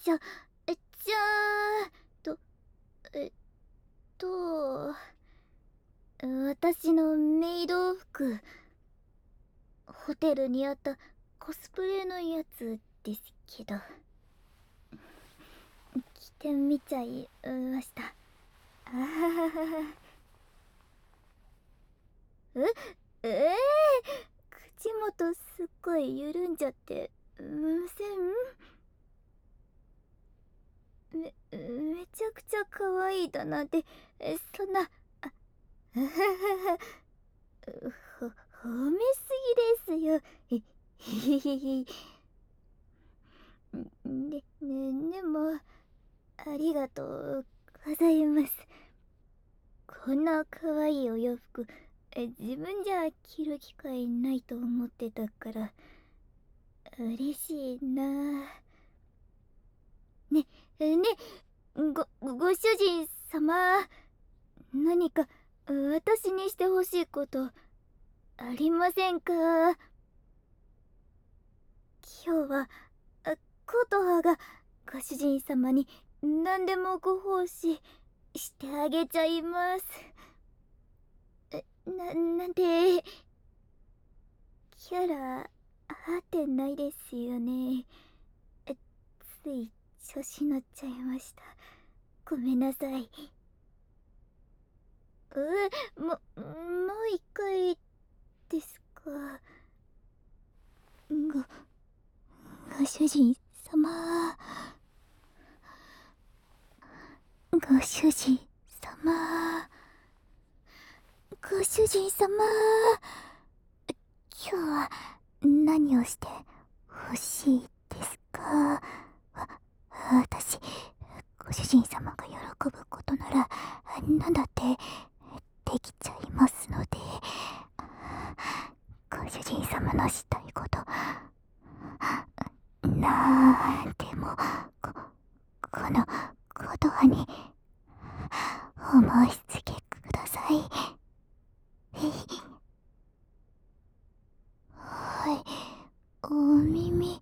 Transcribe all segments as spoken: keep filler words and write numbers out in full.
じゃ、え、じゃあ、と、えっと、私のメイド服、ホテルにあったコスプレのやつですけど、着てみちゃいました。あははは。えええー、口元すっごい緩んじゃってません？めめちゃくちゃ可愛いだなんて、えそんな、あはははほ褒めすぎですよ。へへへへ。で、ね、でもありがとうございます。こんな可愛いお洋服、え自分じゃ着る機会ないと思ってたから嬉しいな。ね、えね、ご、ご主人様、何か私にしてほしいことありませんか？今日はコトハがご主人様に何でもご奉仕してあげちゃいます。な、なんてキャラ合ってないですよね。つい調子乗っちゃいました。ごめんなさい。え、も、もう一回ですか？ご、ご主人様。ご主人様。ご主人様。今日は何をしてほしいですか？わ、私、ご主人様が喜ぶことなら何だってできちゃいますので、ご主人様のしたいことなんでもこ、このことはにお申し付けください。はい、お耳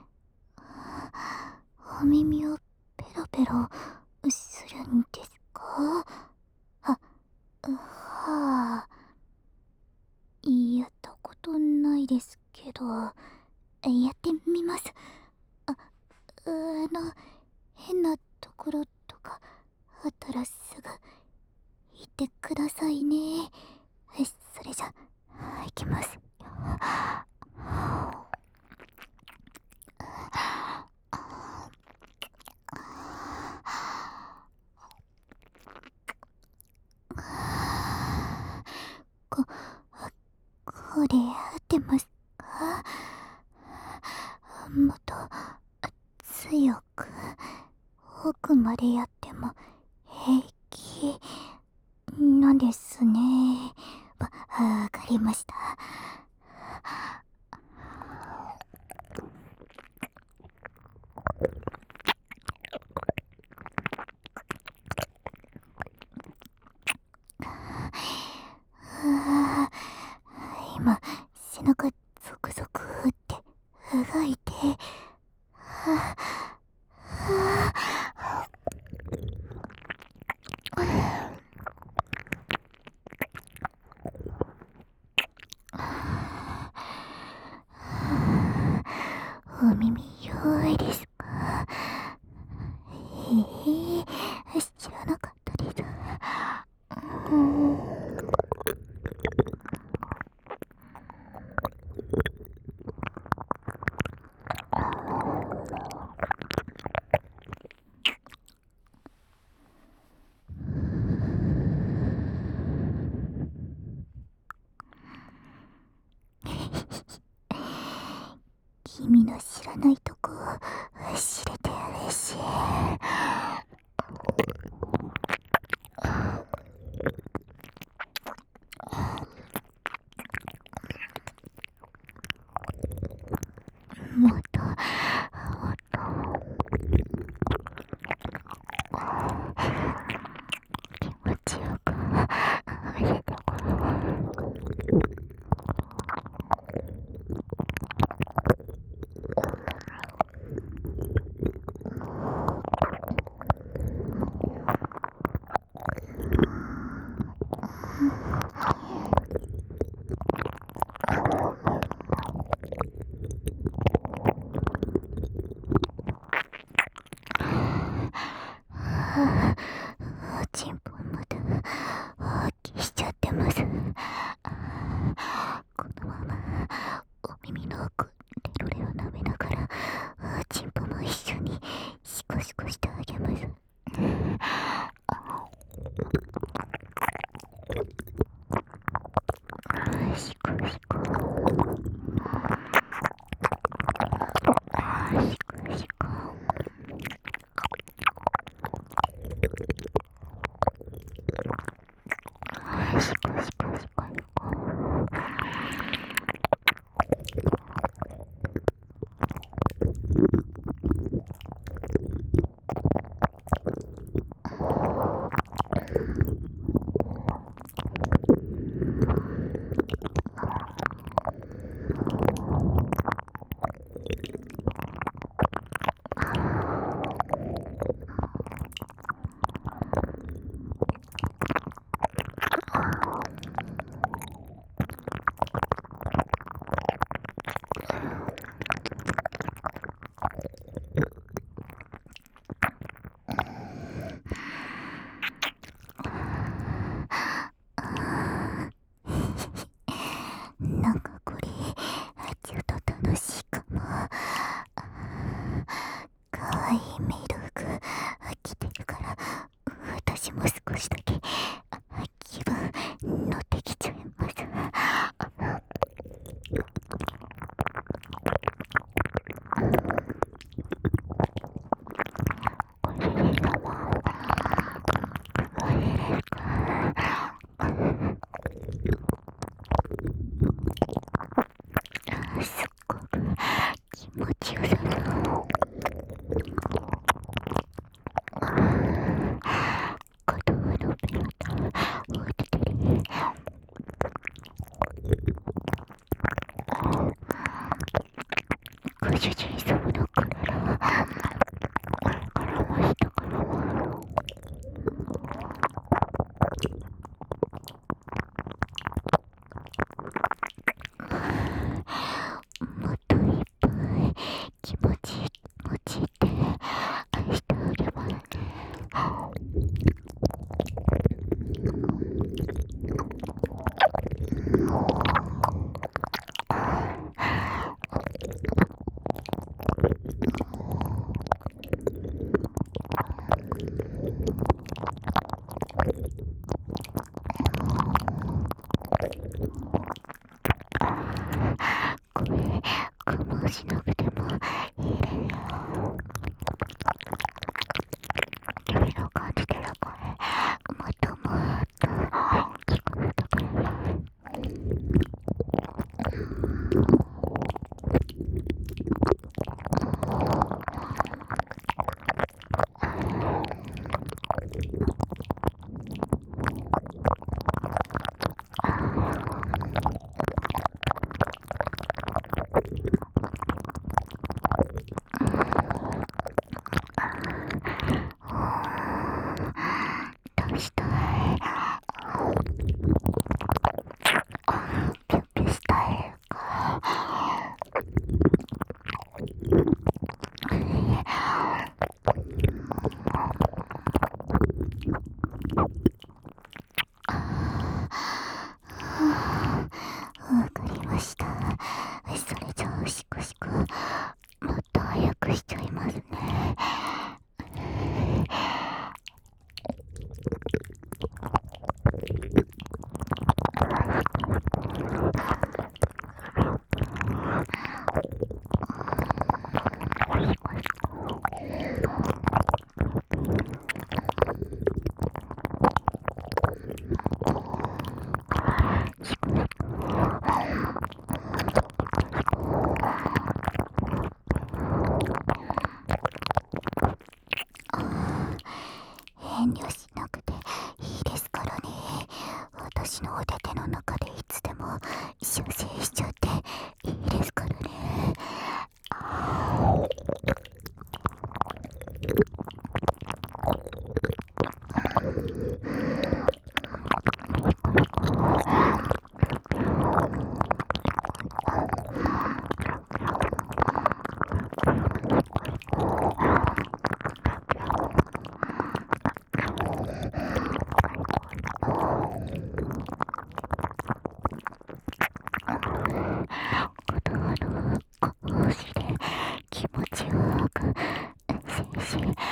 お耳をペロペロするんですか？は、はあ、やったことないですけど、やってみます。あ、あの、変なところとかあったらすぐ言ってくださいね。それじゃ、いきます。こ、これ合ってますか？もっと強く奥までやっても平気なんですね。わ、わかりました。今背中ゾクゾクって動いて、ははお耳弱いですか？へえ、知らなかったです。うん、君の知らないとこ知れて嬉しい。もっともっと気持ちよく見せてくれ。 コシコしてあげます。シコシコシコシコシコシコシコシコ。なんかこれちょっと楽しいかも。かわいいメイド服着てるから私も少しだけ気分乗ってきちゃいます。これでかも。これですか。すっごく気持ちよさそう。片方のペロタ落ちてる。ご主人様の体これからも下からももっといっぱい気持ちいい気持ちいいって愛してあげますね。これ我慢しなくてもいいですよ。君の感じてる声もっともっと聞こえてくれる。出したい。ピュッピュしたいか。わかりました。それじゃあシコシコもっと早くしちゃいますね。遠慮しなくていいですからね。私のお手手の中でいつでも射精しちゃっていいですからね。子供の腰で気持ちよく精子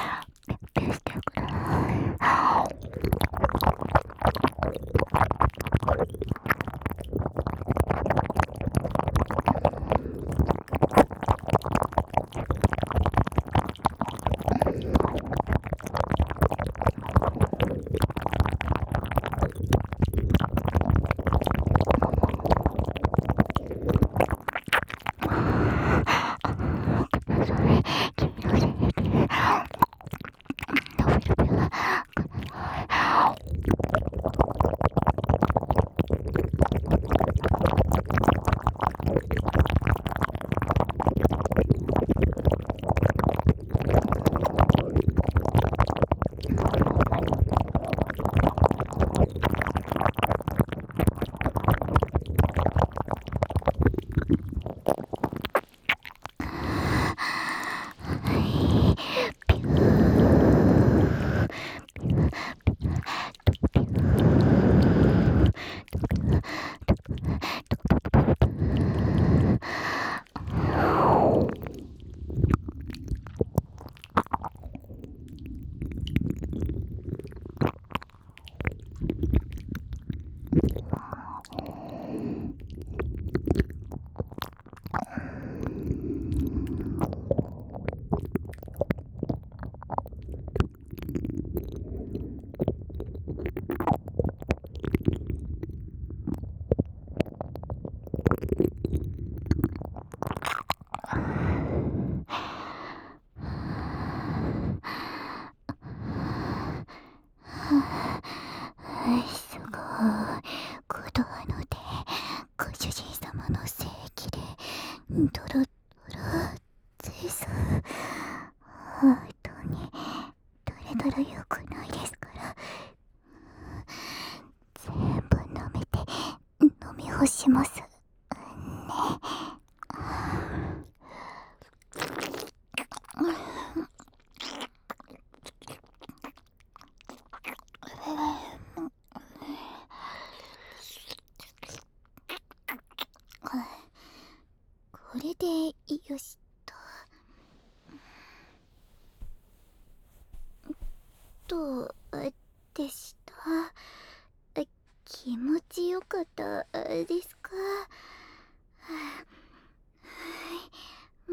本当にどれどれ良くないですから。全部舐めて飲み干しますね。これでよしと。どうでした？気持ちよかったですか？はい、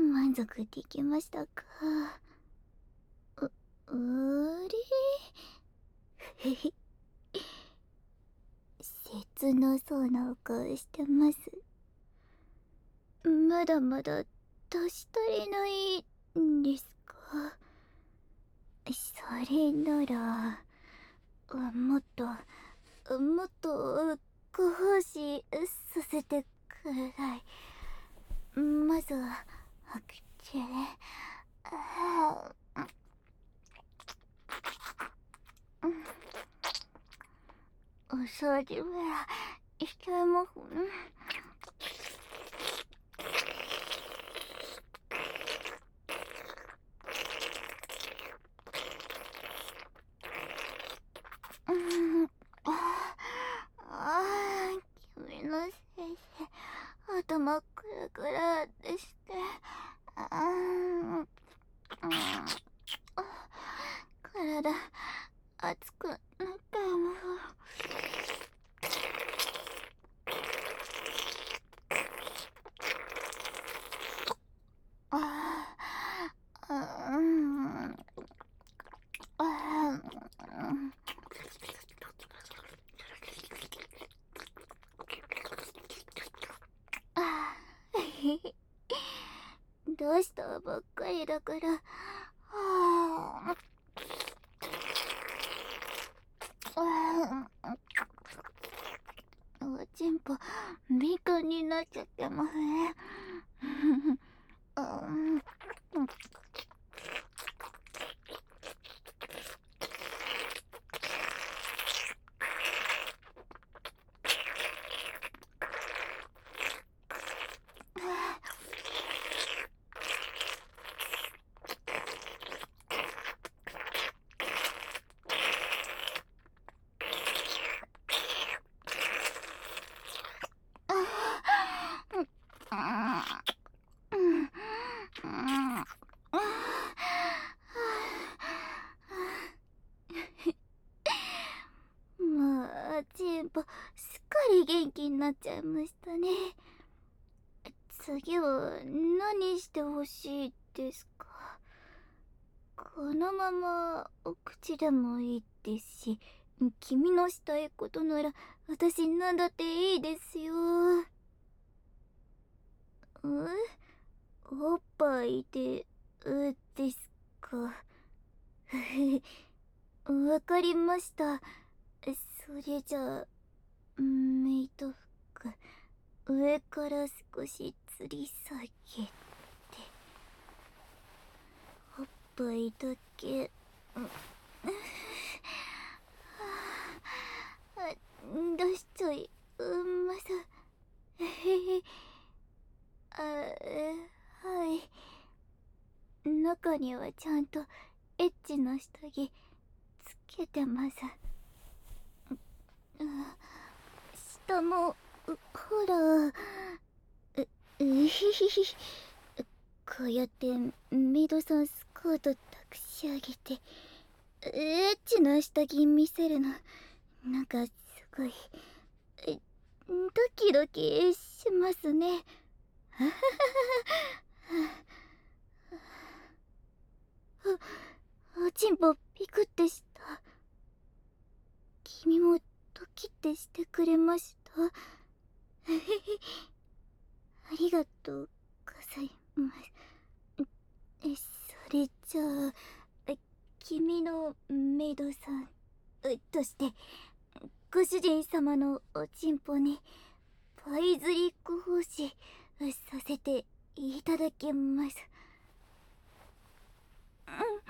満足できましたか？う、あれへへ切なそうなお顔してます。まだまだ足し足りないんですか？それならもっともっとご奉仕させてください。まずは口で、お掃除はしてます。うんああ君の先生頭クラクラでしてあー体熱くなったもん。ああうんああどうしたばっかりだから。はあおちんぽ敏感になっちゃってますね。うんまあちんぽすっかり元気になっちゃいましたね。次は何してほしいですか？このままお口でもいいですし、君のしたいことなら私なんだっていいですよ。え、おっぱいで、うですか？わかりました。それじゃあメイド服上から少し吊り下げておっぱいだけ出しちゃいます。あ、はい。中にはちゃんとエッチな下着つけてます。下もほらううひひひこうやってメイドさんスカート託し上げてエッチな下着見せるのなんかすごいドキドキしますね。おちんぽピクってした。君もドキってしてくれました？ありがとうございます。えそれじゃあ君のメイドさんとしてご主人様のおちんぽにパイ釣りご奉仕させていただきます。うん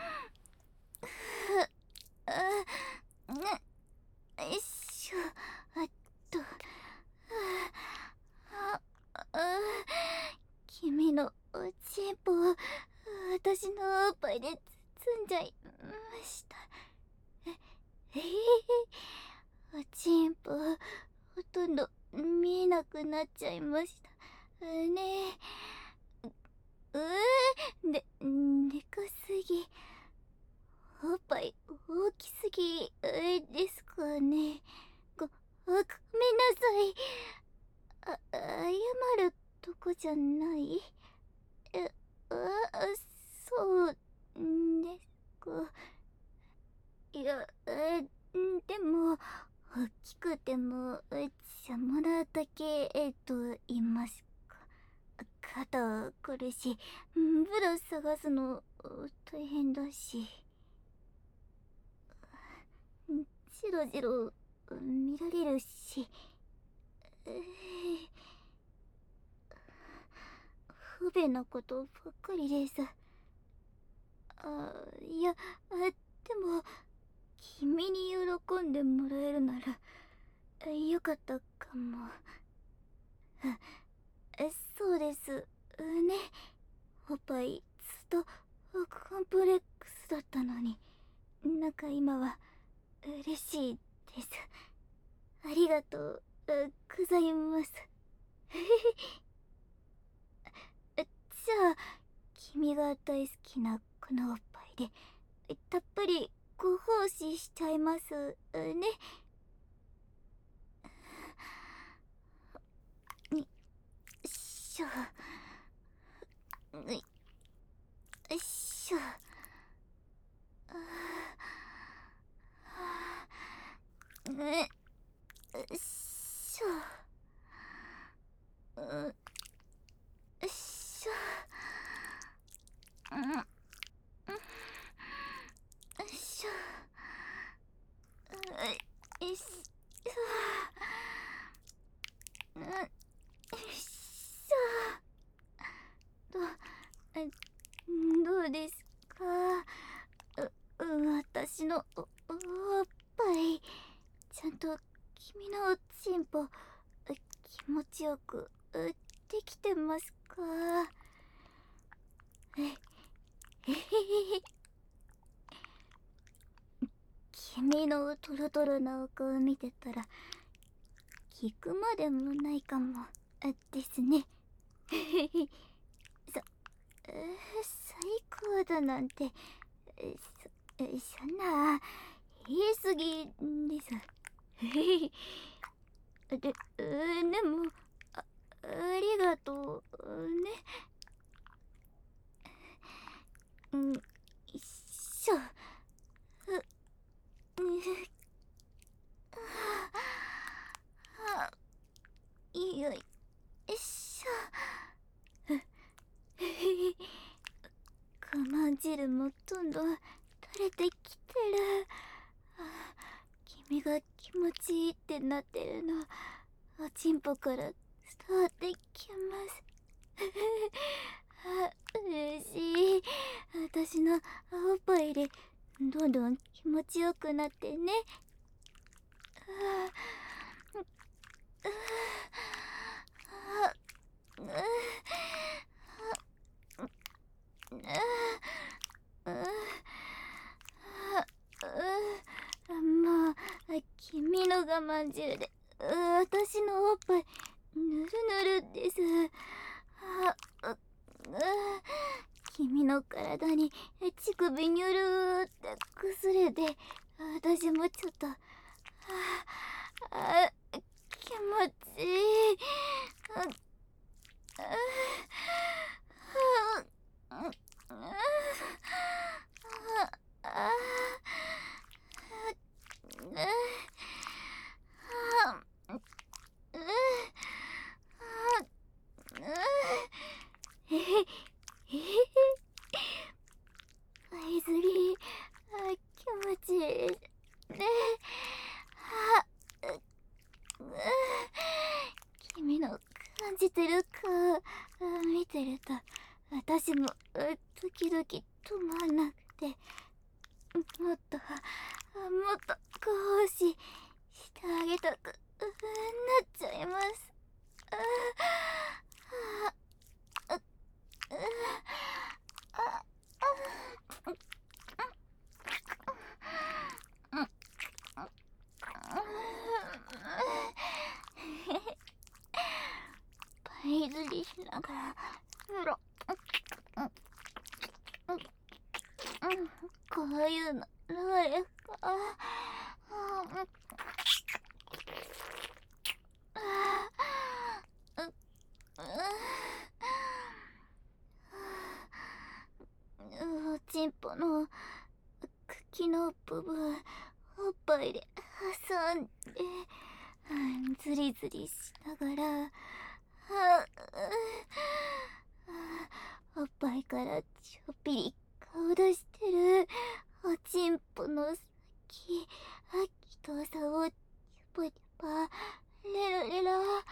んじゃいました。ええー、おちんぽほとんど見えなくなっちゃいましたね。うーで、でかすぎ。おっぱい大きすぎですかね。ご、ごめんなさい。あ、謝るとこじゃない？え、あ、そうですか。いや、え、でも、大きくても、邪魔なだけ、えっと、言いますか。肩苦しい。ブラ探すの大変だし。じろじろ見られるし。えー不便なことばっかりです。あ、いや、あ、でも、君に喜んでもらえるなら、よかったかも。え、そうですね。おっぱいずっとコンプレックスだったのに、なんか今は嬉しいです。ありがとうございます。じゃあ、君が大好きなこのおっぱいでたっぷりご奉仕しちゃいますね。よいしょ。よいしょ。よいしょ。よいしょ。うん。よいしょ。よいしょ。よいしょ。ど、どうですか？う、う、私のお、おっぱい、ちゃんと君のおちんぽ、気持ちよくできてますか？え、えへへへ。君のトロトロなお顔を見てたら、聞くまでもないかもですね。そ、最高だなんて、そ、そんな言い過ぎです。で、でも、あ、ありがとうね。ん、よいしょ。う、う、はあ、よいしょ。我慢汁もどんどん垂れてきてる。君が気持ちいいってなってるの、おちんぽから伝わってきます。あ、嬉しい。私のおっぱいでどんどん気持ちよくなってね。ああ、ああ、もう、君の我慢汁で私のおっぱいぬるぬるです。あ、君の体に乳首にゅるーって崩れて、私もちょっと、ああ、気持ちいい。えへへパイズリー、あ、気持ちいいですね。あ、君の感じてるか見てると、私も時々止まんなくて、もっともっとご奉仕してあげたくなっちゃいます。あああああながらうろこういうのどうですか？おちんぽの茎の部分おっぱいで挟んでズリズリしながらおっぱいからちょっぴり顔出してるおちんぽの先太さをチュパチュパレラレラ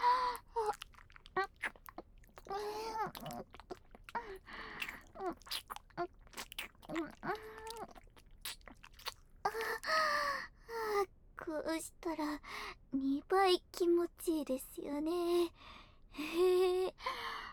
こうしたらにばい気持ちいいですよね。へえ。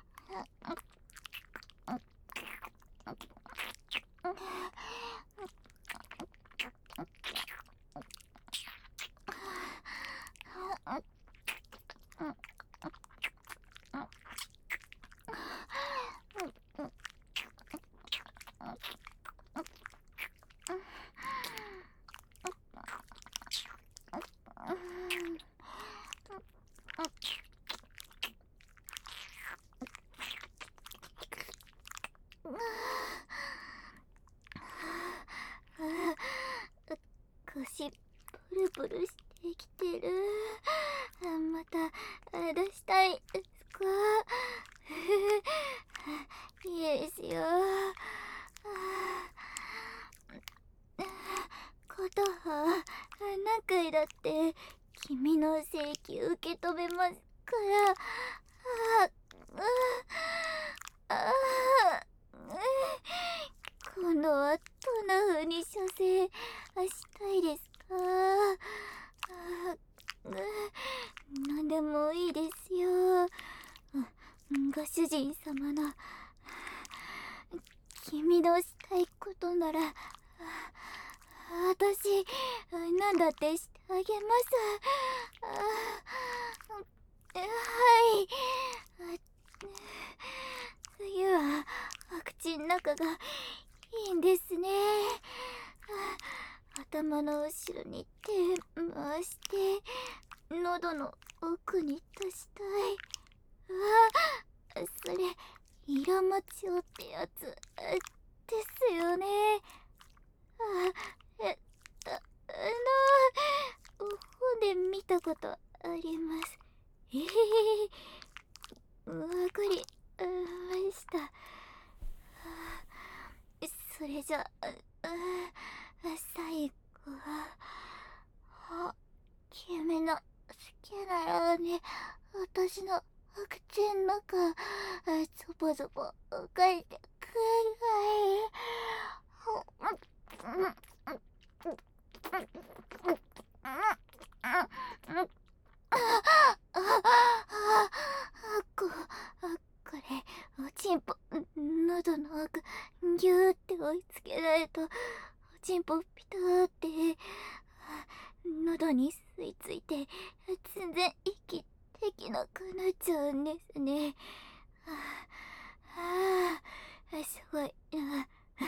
腰プルプルしてきてる。また出したいですか？いいですよ。ことは何回だって君の請求受け止めますから。ああ今度はどんな風に射精したいですか？何でもいいですよ。ご主人様の君のしたいことなら私何だってしてあげます。はい冬はお口の中がいいんですね。頭の後ろに手回して喉の奥に出したい。あ、それ色もちおってやつですよね。あ、え、あ、あの本で見たことあります。えへへへ、わかりました。それじゃあ、最後は君の好きなように私の口の中ゾボゾボ書いてくれ。ここれおちんぽ喉の奥ギューって追いつけないとおちんぽピターって喉に吸い付いて全然息できなくなっちゃうんですね。はあ、すごいな。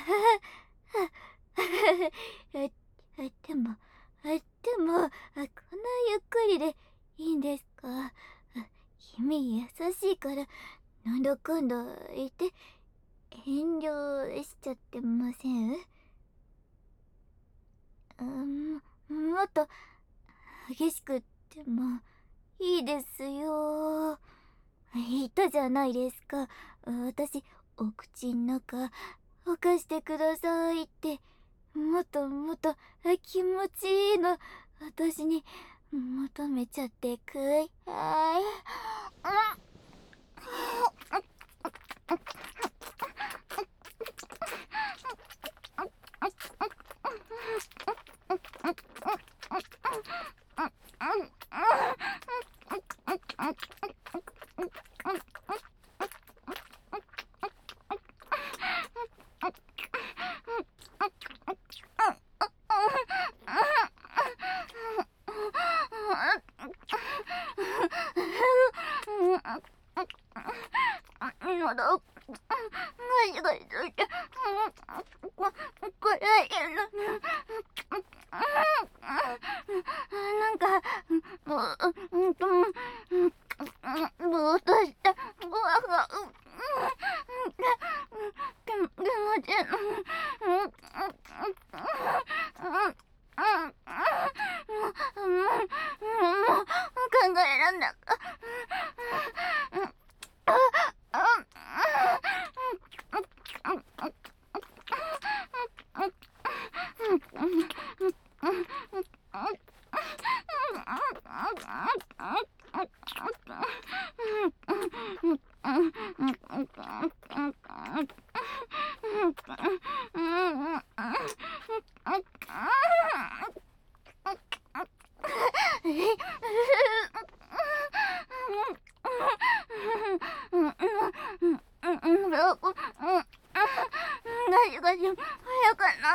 でもでもこんなゆっくりでいいんですか？君優しいからなんだかんだ言って遠慮しちゃってません？うん、もっと激しくってもいいですよ。言ったじゃないですか。私お口の中ほかしてくださいって。もっともっと気持ちいいの私に求めちゃってくい。はい。 まだ足がついてこ暗いのなんかもううんとぼーっとしたごわが気持ちいいもう考えらんなか早くな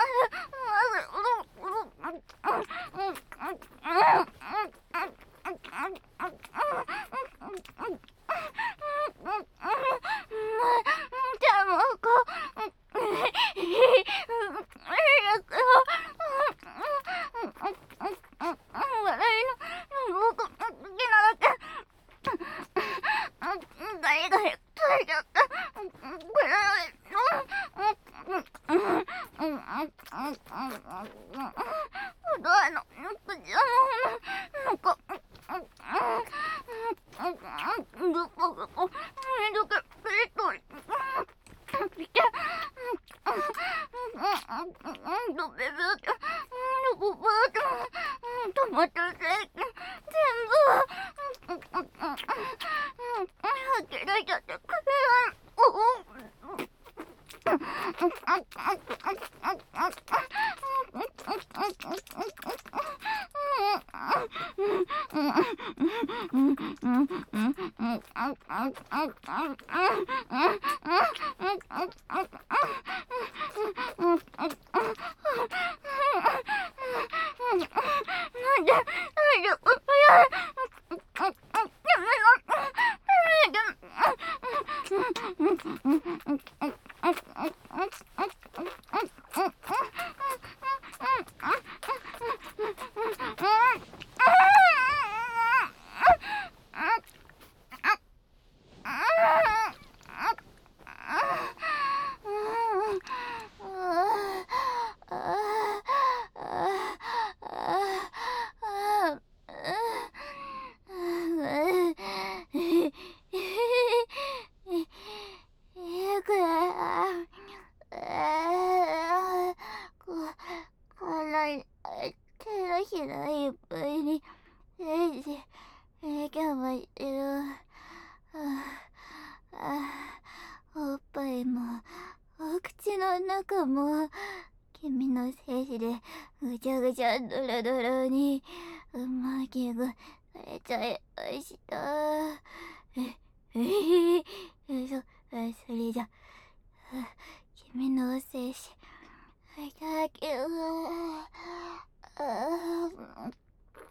君の精子でぐちゃぐちゃドロドロに巻きぐされちゃいました。え、えへへ、そ、それじゃ、君の精子、いただきます。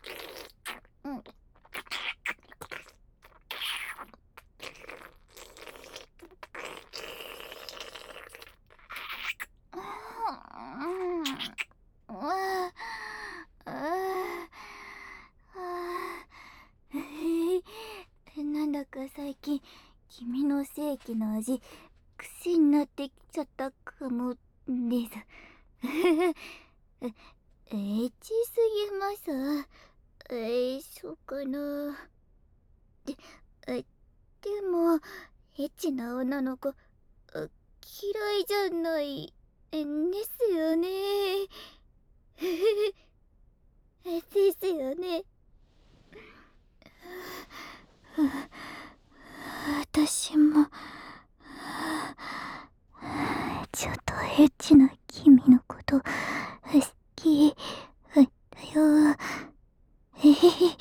なんだか最近君の精液の味癖になってきちゃったかもですエッチすぎますえー、そうかなででもエッチな女の子嫌いじゃないですよねですよね私もちょっとエッチな君のこと好きだよえへへ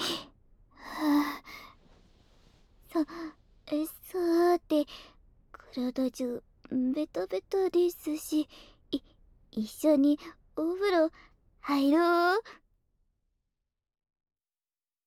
ささて体中ベタベタですしい一緒にお風呂入ろう